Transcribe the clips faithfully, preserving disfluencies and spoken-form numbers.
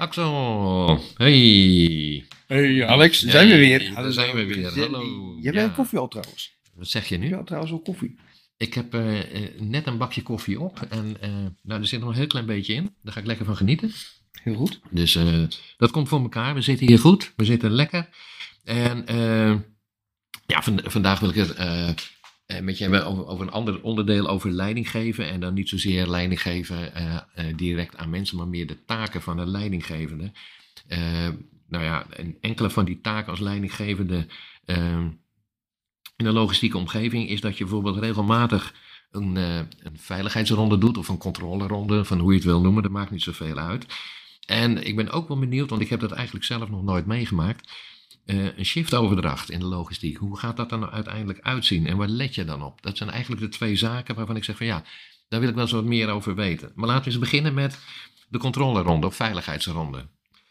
Axel, hey. Hey Alex, Hey, zijn we weer. daar zijn we weer. Hallo. Je hebt Ja. wel koffie al trouwens. Wat zeg je Je nu? hebt trouwens al koffie. Ik heb eh, eh, net een bakje koffie op en eh, nou, er zit nog een heel klein beetje in. Daar ga ik lekker van genieten. Heel goed. Dus eh, dat komt voor elkaar. We zitten hier goed, we zitten lekker. En eh, ja, van- vandaag wil ik het eh, eh, met je hebben over, over een ander onderdeel over leiding geven. En dan niet zozeer leiding geven eh, eh, direct aan mensen, maar meer de taken van een leidinggevende. Eh, nou ja, en enkele van die taken als leidinggevende eh, in een logistieke omgeving is dat je bijvoorbeeld regelmatig een, eh, een veiligheidsronde doet of een controleronde, van hoe je het wil noemen, dat maakt niet zoveel uit. En ik ben ook wel benieuwd, want ik heb dat eigenlijk zelf nog nooit meegemaakt, eh, een shiftoverdracht in de logistiek. Hoe gaat dat dan nou uiteindelijk uitzien en waar let je dan op? Dat zijn eigenlijk de twee zaken waarvan ik zeg van ja, daar wil ik wel eens wat meer over weten. Maar laten we eens beginnen met de controleronde of veiligheidsronde.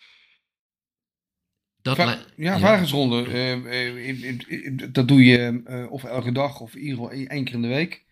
Dat Va- li- ja, ja. vaardigheidsronde. eh, eh, in- in- in- dat doe je eh, of elke dag of in ieder geval één één keer in de week.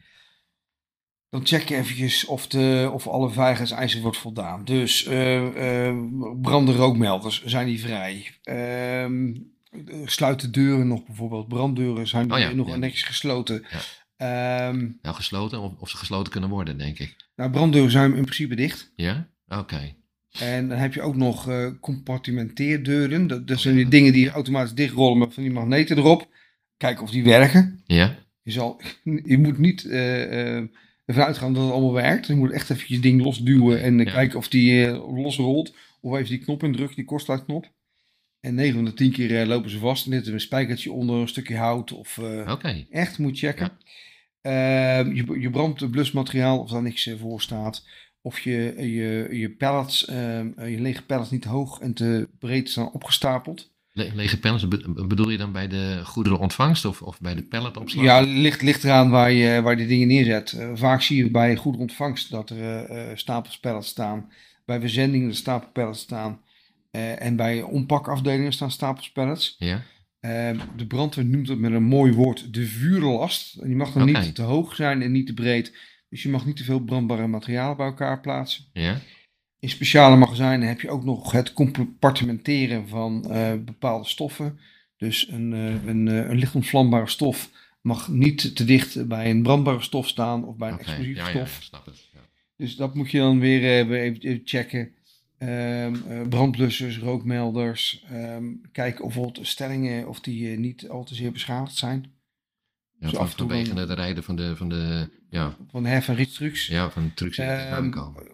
Dan check je eventjes of, de, of alle veiligheidseisen wordt voldaan. Dus eh eh branden rookmelders, zijn die vrij? Ehm, sluit de deuren nog bijvoorbeeld. Branddeuren zijn Oh ja, nog ja. netjes gesloten. Ja. Ehm, Nou, gesloten of, of ze gesloten kunnen worden, denk ik. nou, branddeuren zijn in principe dicht. Ja? Oké. En dan heb je ook nog eh compartimenteerdeuren. Dat, dat Oh, zijn ja. die dingen die automatisch dichtrollen met van die magneten erop. Kijken of die werken. Ja? Je, zal, je moet niet eh, eh, ervan uitgaan dat het allemaal werkt. Je moet echt even je ding losduwen en eh, Ja. kijken of die eh, losrolt. Of even die knop indrukt, die kortsluitknop. En negen van de tien keer eh, lopen ze vast. En er zit een spijkertje onder, een stukje hout. Of eh, Oké. echt moet checken. Eh, je, je brandt blusmateriaal of daar niks eh, voor staat. Of je, je, je pallets, eh, je lege pallets niet te hoog en te breed staan opgestapeld. Le- lege pallets, be- bedoel je dan bij de goederenontvangst of, of bij de palletopslag? Ja, ligt, ligt eraan waar je, waar je die dingen neerzet. Eh, vaak zie je bij goede ontvangst dat er eh, eh, stapels pallets staan. Bij verzendingen er stapels pallets staan. Eh, en bij ompakafdelingen staan stapels pallets. Ja? Eh, de brandweer noemt het met een mooi woord de vuurlast. En die mag dan Oké. niet te hoog zijn en niet te breed. Dus je mag niet te veel brandbare materialen bij elkaar plaatsen. Ja? In speciale magazijnen heb je ook nog het compartimenteren van eh, bepaalde stoffen. Dus een, eh, een, eh, een licht ontvlambare stof mag niet te dicht bij een brandbare stof staan of bij een Oké. explosieve Ja, ja, ja, stof. snap het. Ja. Dus dat moet je dan weer, eh, weer even, even checken. Ehm, eh, brandblussers, rookmelders. ehm, kijken of bijvoorbeeld stellingen of die eh, niet al te zeer beschadigd zijn. Ja, Zo van, af en toe vanwege dan- het rijden van de, van de, ja, Van de hef- en rietstrucs. ja, van de trucks die er Ehm, aankomen.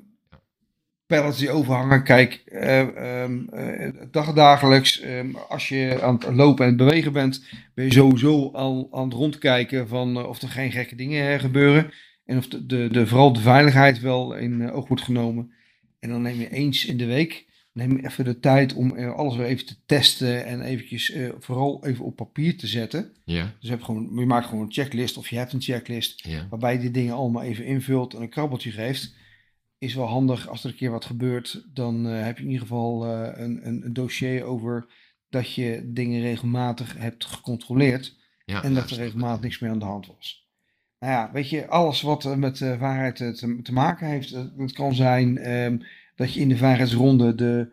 Pallets die overhangen. Kijk, eh, ehm, eh, dagdagelijks, ehm, als je aan het lopen en het bewegen bent, ben je sowieso al aan het rondkijken van eh, of er geen gekke dingen eh, gebeuren. En of de, de, de, vooral de veiligheid wel in eh, oog wordt genomen. En dan neem je eens in de week, neem je even de tijd om eh, alles weer even te testen en eventjes eh, vooral even op papier te zetten. Ja? Dus je, hebt gewoon, je maakt gewoon een checklist of je hebt een checklist Ja? waarbij je die dingen allemaal even invult en een krabbeltje geeft. Is wel handig als er een keer wat gebeurt, dan eh, heb je in ieder geval eh, een, een, een dossier over dat je dingen regelmatig hebt gecontroleerd Ja, en ja, dat er snap regelmatig het. niks meer aan de hand was. Nou ja, weet je, alles wat eh, met uh, waarheid uh, te, te maken heeft, uh, het kan zijn um, dat je in de veiligheidsronde de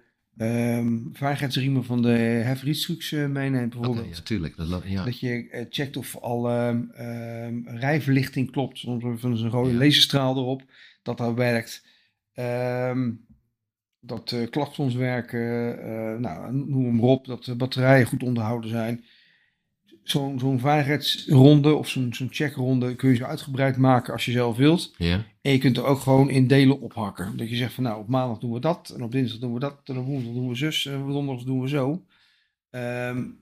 um, veiligheidsriemen van de hefrietstrucs uh, meeneemt bijvoorbeeld. Oké, ja, tuurlijk. Dat, lo- ja. Dat je uh, checkt of al um, um, rijverlichting klopt, soms van een rode Ja. laserstraal erop, dat dat werkt. Um, dat uh, klakstons werken, uh, nou, noem hem op, dat de batterijen goed onderhouden zijn. Zo'n zo'n veiligheidsronde of zo'n zo'n checkronde kun je zo uitgebreid maken als je zelf wilt. Ja? En je kunt er ook gewoon in delen ophakken. Dat je zegt van nou, op maandag doen we dat, en op dinsdag doen we dat, en op woensdag doen we zus, en op donderdag doen we zo. Um,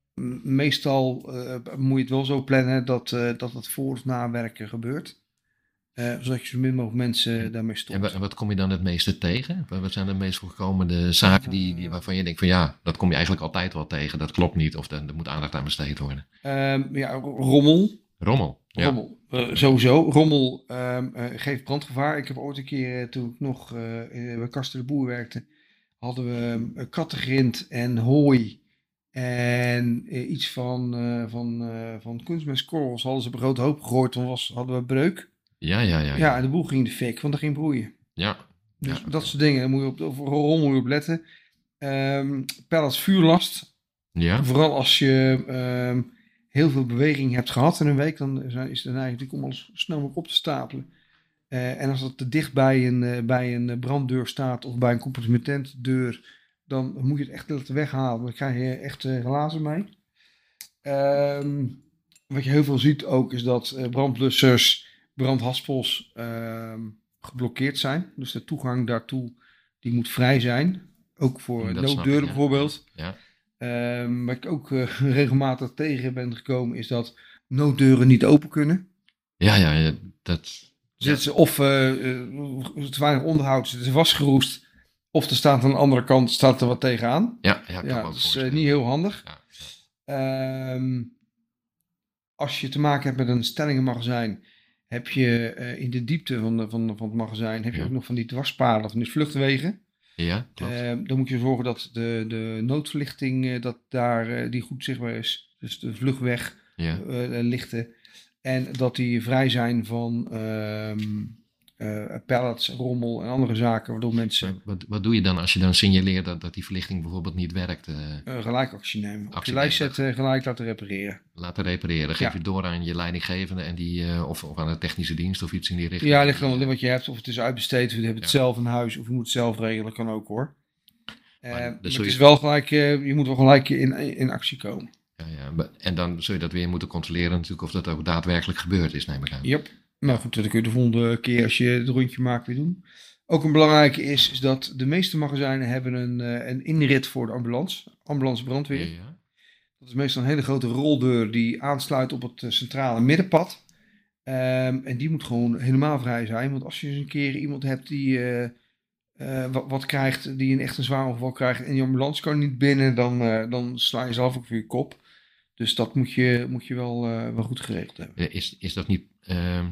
meestal uh, moet je het wel zo plannen dat, uh, dat het voor- of nawerken gebeurt. Uh, zodat je zo min mogelijk mensen daarmee stopt. En, wa- en wat kom je dan het meeste tegen? Wat wat zijn de meest voorkomende zaken die, die, waarvan je denkt van ja, dat kom je eigenlijk altijd wel tegen. Dat klopt niet of er, er moet aandacht aan besteed worden. Um, ja, rommel. Rommel. Ja. Rommel, uh, sowieso. Rommel um, uh, geeft brandgevaar. Ik heb ooit een keer, uh, toen ik nog uh, bij Karsten de Boer werkte, hadden we uh, kattengrind en hooi en uh, iets van, uh, van, uh, van kunstmestkorrels hadden ze op een grote hoop gegooid. Toen was, hadden we breuk. Ja, ja, ja. Ja, Ja, en de boel ging in de fik, want er ging broeien. ja. Dus Ja, dat soort dingen, daar moet je op, op rommel moet je op letten. Um, pellets vuurlast. Ja. Vooral als je um, heel veel beweging hebt gehad in een week, dan is het neiging natuurlijk om alles snel mogelijk op te stapelen. Uh, en als dat te dicht bij een, uh, bij een branddeur staat of bij een compartimentdeur, dan moet je het echt laten weghalen. Dan krijg je echt uh, glazen mee. Um, wat je heel veel ziet ook is dat uh, brandblussers, brandhaspels uh, geblokkeerd zijn. Dus de toegang daartoe die moet vrij zijn. Ook voor nooddeuren ja. bijvoorbeeld. Ja. Um, waar ik ook uh, regelmatig tegen ben gekomen is dat nooddeuren niet open kunnen. Ja, ja, ja dat... Zitten ze of uh, uh, te weinig onderhoud, zitten ze vastgeroest. Of er staat aan de andere kant staat er wat tegenaan. Ja, ja, ja dat is uh, niet heel handig. Ja, ja. Um, als je te maken hebt met een stellingenmagazijn, heb je uh, in de diepte van, de, van, van het magazijn heb je ja. ook nog van die dwarspaden, van die vluchtwegen. Ja, klopt. Uh, dan moet je zorgen dat de, de noodverlichting uh, dat daar, uh, die goed zichtbaar is. Dus de vluchtweg ja. uh, lichten. En dat die vrij zijn van um, uh, pallets, rommel en andere zaken. Waardoor mensen... Wat, wat doe je dan als je dan signaleert dat, dat die verlichting bijvoorbeeld niet werkt? Uh, uh, gelijk actie nemen. Actie op je lijst zetten, gelijk laten repareren. Laten repareren. Geef ja. je door aan je leidinggevende en die, uh, of, of aan de technische dienst of iets in die richting. Ja, ligt dan wat je hebt. Of het is uitbesteed, of je hebt het ja. zelf in huis. Of je moet het zelf regelen, kan ook hoor. Uh, maar, maar het je... is wel gelijk, uh, je moet wel gelijk in, in actie komen. Ja, ja. En dan zul je dat weer moeten controleren natuurlijk of dat ook daadwerkelijk gebeurd is, neem ik aan. Yep. Nou goed, dat kun je de volgende keer als je het rondje maakt weer doen. Ook een belangrijke is, is dat de meeste magazijnen hebben een, een inrit voor de ambulance. Ambulance brandweer. Ja, ja. Dat is meestal een hele grote roldeur die aansluit op het centrale middenpad. Um, en die moet gewoon helemaal vrij zijn. Want als je eens een keer iemand hebt die uh, uh, wat, wat krijgt, die een echt een zwaar ongeval krijgt en die ambulance kan niet binnen, dan, uh, dan sla je zelf ook voor je kop. Dus dat moet je, moet je wel, uh, wel goed geregeld hebben. Is, is, dat niet, uh,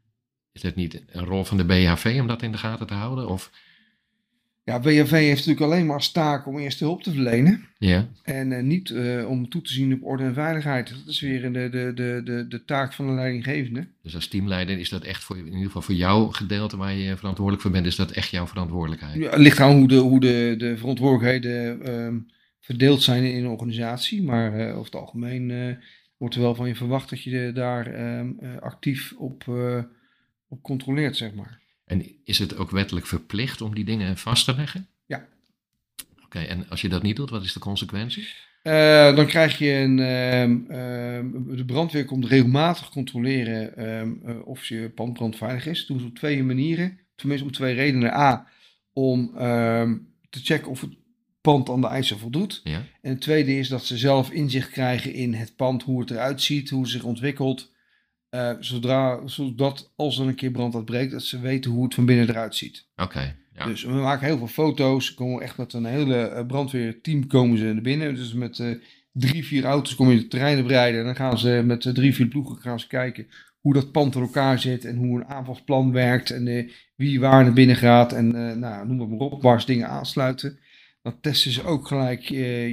is dat niet een rol van de B H V om dat in de gaten te houden? Of? Ja, B H V heeft natuurlijk alleen maar als taak om eerste hulp te verlenen. Ja. En uh, niet uh, om toe te zien op orde en veiligheid. Dat is weer de, de, de, de, de taak van de leidinggevende. Dus als teamleider is dat echt voor, in ieder geval voor jouw gedeelte waar je verantwoordelijk voor bent, is dat echt jouw verantwoordelijkheid? Ja, het ligt aan hoe de, hoe de, de verantwoordelijkheden um, verdeeld zijn in een organisatie. Maar uh, over het algemeen uh, wordt er wel van je verwacht dat je daar um, uh, actief op, uh, op controleert, zeg maar. En is het ook wettelijk verplicht om die dingen vast te leggen? Ja. Oké, okay, en als je dat niet doet, wat is de consequentie? Uh, dan krijg je een... Uh, uh, de brandweer komt regelmatig controleren uh, uh, of je pand brandveilig is. Dat doen ze op twee manieren. Tenminste om twee redenen. A, om uh, te checken of het pand aan de eisen voldoet. Ja. En het tweede is dat ze zelf inzicht krijgen in het pand, hoe het eruit ziet, hoe het zich ontwikkelt. Uh, zodra, zodat als er een keer brand uitbreekt, dat ze weten hoe het van binnen eruit ziet. Oké. Okay, ja. Dus we maken heel veel foto's. Komen echt met een hele brandweerteam komen ze naar binnen. Dus met uh, drie, vier auto's kom je het terrein oprijden. En dan gaan ze met uh, drie, vier ploegen gaan ze kijken hoe dat pand in elkaar zit. En hoe een aanvalsplan werkt. En uh, wie waar naar binnen gaat. En uh, nou, noem maar op, waar ze dingen aansluiten. Dan testen ze ook gelijk uh,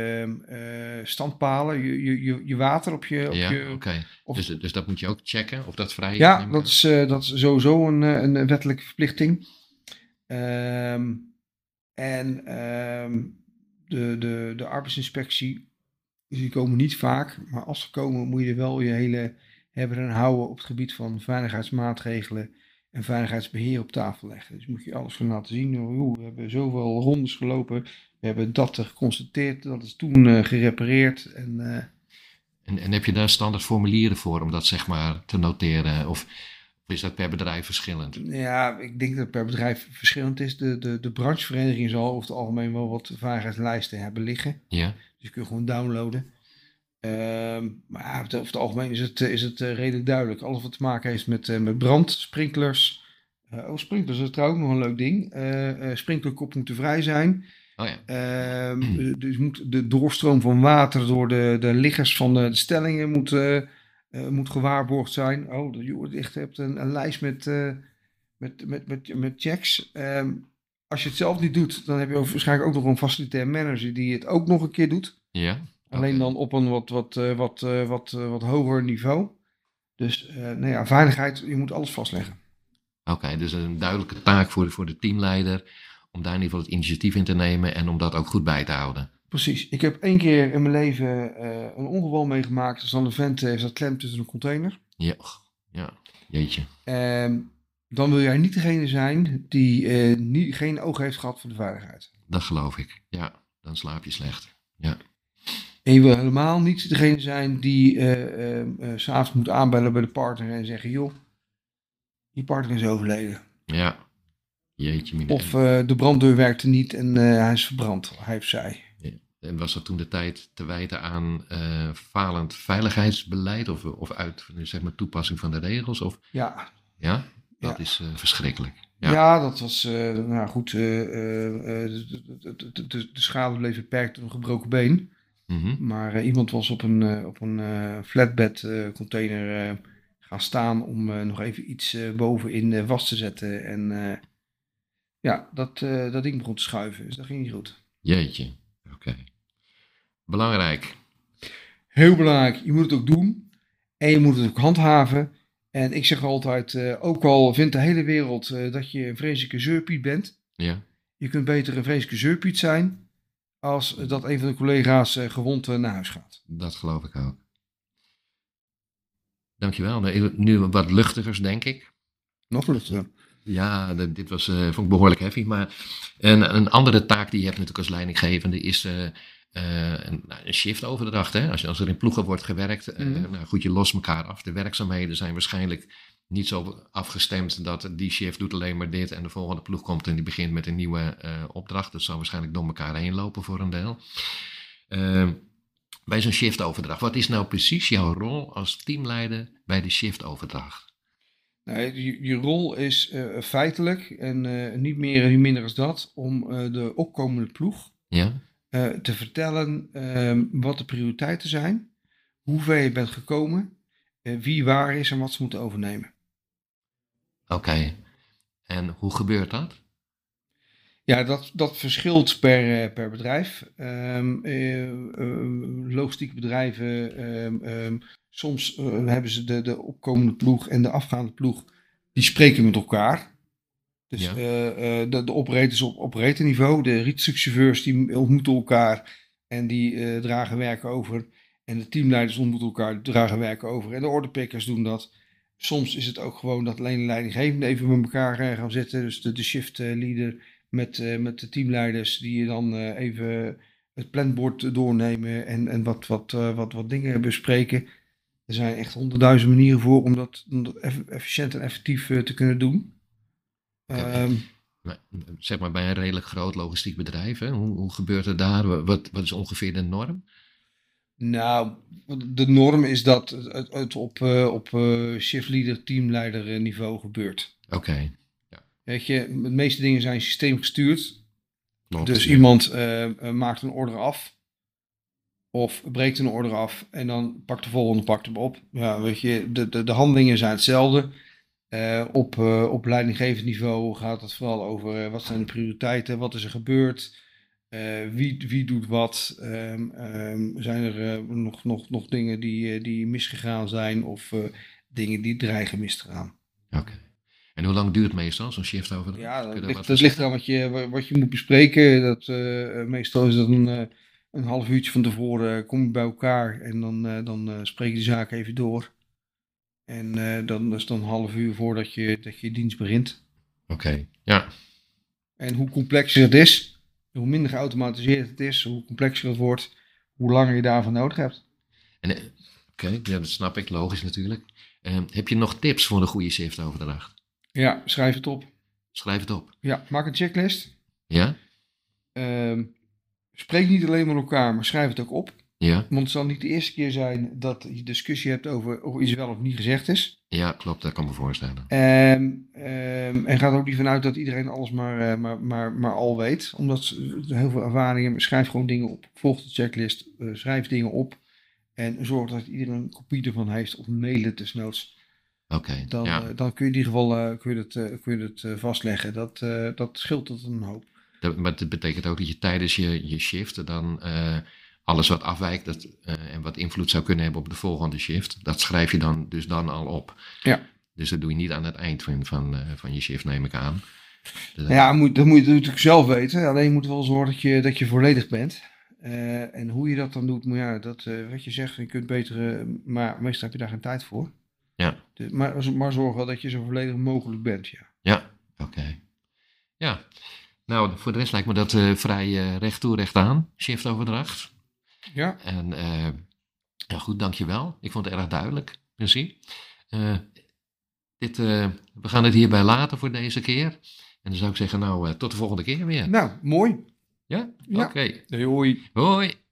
je uh, standpalen, je, je, je water op je... Op ja, je oké. Okay. Dus, dus dat moet je ook checken, of dat vrij is? Ja, dat is, uh, dat is sowieso een, een wettelijke verplichting. Um, en um, de, de, de arbeidsinspectie, die komen niet vaak, maar als ze komen moet je er wel je hele hebben en houden op het gebied van veiligheidsmaatregelen en veiligheidsbeheer op tafel leggen. Dus moet je alles van laten zien. Joh, we hebben zoveel rondes gelopen, we hebben dat geconstateerd, dat is toen uh, gerepareerd. En, uh, en, en heb je daar standaard formulieren voor om dat zeg maar te noteren? Of is dat per bedrijf verschillend? Ja, ik denk dat het per bedrijf verschillend is. De, de, de branchevereniging zal over het algemeen wel wat veiligheidslijsten hebben liggen. Ja. Dus kun je gewoon downloaden. Um, maar ja, over het algemeen is het, is het uh, redelijk duidelijk. Alles wat te maken heeft met, uh, met brand, sprinklers. Uh, oh, sprinklers is trouwens ook nog een leuk ding. Uh, uh, sprinklerkop moeten vrij zijn. Oh ja. Um, dus moet de doorstroom van water door de, de liggers van de, de stellingen moet, uh, uh, moet gewaarborgd zijn. Oh, je echt hebt een, een lijst met, uh, met, met, met, met checks. Um, als je het zelf niet doet, dan heb je waarschijnlijk ook nog een facilitair manager die het ook nog een keer doet. Ja. Alleen okay. dan op een wat, wat, wat, wat, wat, wat hoger niveau. Dus uh, nou ja, veiligheid, je moet alles vastleggen. Oké, okay, dus een duidelijke taak voor de, voor de teamleider om daar in ieder geval het initiatief in te nemen en om dat ook goed bij te houden. Precies. Ik heb één keer in mijn leven uh, een ongeval meegemaakt. Dus dan een vent heeft dat klem tussen een container. Ja, ja. Jeetje. Um, dan wil jij niet degene zijn die uh, niet, geen oog heeft gehad voor de veiligheid. Dat geloof ik. Ja, dan slaap je slecht. Ja. En je wil helemaal niet degene zijn die uh, uh, uh, 's avonds moet aanbellen bij de partner en zeggen, joh, die partner is overleden. Ja. Jeetje. Mine. Of uh, de branddeur werkte niet en uh, hij is verbrand, hij of zij. Ja. En was dat toen de tijd te wijten aan uh, falend veiligheidsbeleid of, of uit zeg maar, toepassing van de regels? Of... Ja. Ja? Dat ja. is uh, verschrikkelijk. Ja. ja, dat was, uh, nou goed, uh, uh, de, de, de, de, de schade bleef beperkt tot een gebroken been. Mm-hmm. Maar uh, iemand was op een, uh, op een uh, flatbed uh, container uh, gaan staan om uh, nog even iets uh, bovenin uh, vast te zetten. En uh, ja, dat, uh, dat ding begon te schuiven, dus dat ging niet goed. Jeetje, oké. Okay. Belangrijk. Heel belangrijk, je moet het ook doen en je moet het ook handhaven. En ik zeg altijd, uh, ook al vindt de hele wereld uh, dat je een vreselijke zeurpiet bent. Ja. Je kunt beter een vreselijke zeurpiet zijn als dat een van de collega's uh, gewond uh, naar huis gaat. Dat geloof ik ook. Dankjewel. Nu wat luchtigers, denk ik. Nog luchtiger. Ja, de, dit was, uh, vond ik behoorlijk heavy. Maar een, een andere taak die je hebt natuurlijk als leidinggevende is uh, uh, een, een shiftoverdracht. Hè? Als, als er in ploegen wordt gewerkt, uh, mm-hmm. nou, goed, je lost elkaar af. De werkzaamheden zijn waarschijnlijk niet zo afgestemd dat die shift doet alleen maar dit en de volgende ploeg komt en die begint met een nieuwe uh, opdracht. Dat zal waarschijnlijk door elkaar heen lopen voor een deel. Uh, bij zo'n shiftoverdracht, wat is nou precies jouw rol als teamleider bij de shiftoverdracht? Nee, je, je rol is uh, feitelijk en uh, niet meer en niet minder als dat, om uh, de opkomende ploeg ja? uh, te vertellen uh, wat de prioriteiten zijn, hoe ver je bent gekomen, uh, wie waar is en wat ze moeten overnemen. Oké, okay. En hoe gebeurt dat? Ja, dat, dat verschilt per, uh, per bedrijf. Um, uh, uh, logistieke bedrijven, um, um, soms uh, hebben ze de, de opkomende ploeg en de afgaande ploeg, die spreken met elkaar. Dus ja. uh, uh, de, de operators op operatorniveau, de rietstuchauffeurs, die ontmoeten elkaar en die uh, dragen werk over. En de teamleiders ontmoeten elkaar, dragen werk over. En de orderpickers doen dat. Soms is het ook gewoon dat alleen de leidinggevenden even met elkaar uh, gaan zitten. Dus de, de shift uh, leader met, uh, met de teamleiders die dan uh, even het planbord doornemen en, en wat, wat, uh, wat, wat dingen bespreken. Er zijn echt honderdduizend manieren voor om dat, om dat efficiënt en effectief uh, te kunnen doen. Okay. Um, zeg maar bij een redelijk groot logistiek bedrijf, hè? Hoe, hoe gebeurt het daar? Wat, wat is ongeveer de norm? Nou, de norm is dat het, het op, uh, op uh, shiftleader, teamleider niveau gebeurt. Oké. Okay. Ja. Weet je, de meeste dingen zijn systeemgestuurd. Klopt, dus ja. iemand uh, maakt een order af. Of breekt een order af en dan pakt de volgende pakt hem op. Ja, weet je, de, de, de handelingen zijn hetzelfde. Uh, op, uh, op leidinggevend niveau gaat het vooral over uh, wat zijn de prioriteiten, wat is er gebeurd, uh, wie, wie doet wat. Um, um, zijn er uh, nog, nog, nog dingen die, uh, die misgegaan zijn of uh, dingen die dreigen mis te gaan. Oké. Okay. En hoe lang duurt meestal zo'n shift over? Ja, dat, ligt, dat ligt eraan wat je, wat je moet bespreken. Dat, uh, meestal is dat een, uh, een half uurtje van tevoren, uh, kom je bij elkaar en dan, uh, dan uh, spreek je de zaak even door. En uh, dan is het dan een half uur voordat je, dat je dienst begint. Oké, okay, ja. En hoe complexer het is, hoe minder geautomatiseerd het is, hoe complexer het wordt, hoe langer je daarvan nodig hebt. Oké, okay, ja, dat snap ik, logisch natuurlijk. Uh, heb je nog tips voor een goede shiftoverdracht? Ja, schrijf het op. Schrijf het op. Ja, maak een checklist. Ja? Uh, spreek niet alleen met elkaar, maar schrijf het ook op. Ja. Want het zal niet de eerste keer zijn dat je discussie hebt over of iets wel of niet gezegd is. Ja, klopt, dat kan me voorstellen. Um, um, en gaat ook niet vanuit dat iedereen alles maar, uh, maar, maar, maar al weet. Omdat ze heel veel ervaring hebben. Schrijf gewoon dingen op. Volg de checklist. Uh, schrijf dingen op. En zorg dat iedereen een kopie ervan heeft. Of mailen desnoods. Oké, okay, dan, ja. uh, dan kun je in ieder geval uh, kun je het, uh, kun je het uh, vastleggen. Dat, uh, dat scheelt tot een hoop. Dat, maar dat betekent ook dat je tijdens je, je shift dan... Uh, alles wat afwijkt dat, uh, en wat invloed zou kunnen hebben op de volgende shift, dat schrijf je dan dus dan al op. Ja. Dus dat doe je niet aan het eind van, van, uh, van je shift, neem ik aan. Dus, Nou ja, moet, dat moet je natuurlijk zelf weten. Alleen je moet wel zorgen dat je, dat je volledig bent. Uh, en hoe je dat dan doet, maar ja, dat, uh, wat je zegt, je kunt beter, uh, maar meestal heb je daar geen tijd voor. Ja. Dus, maar, maar zorg wel dat je zo volledig mogelijk bent, ja. Ja, oké. Okay. Ja, nou, voor de rest lijkt me dat uh, vrij uh, recht toe, recht aan, shiftoverdracht. Ja. En uh, ja, goed, dankjewel. Ik vond het erg duidelijk, precies. Uh, dit, uh, we gaan het hierbij laten voor deze keer. En dan zou ik zeggen, nou, uh, tot de volgende keer weer. Nou, mooi. Ja? Ja. Oké. Okay. Hoi. Hoi.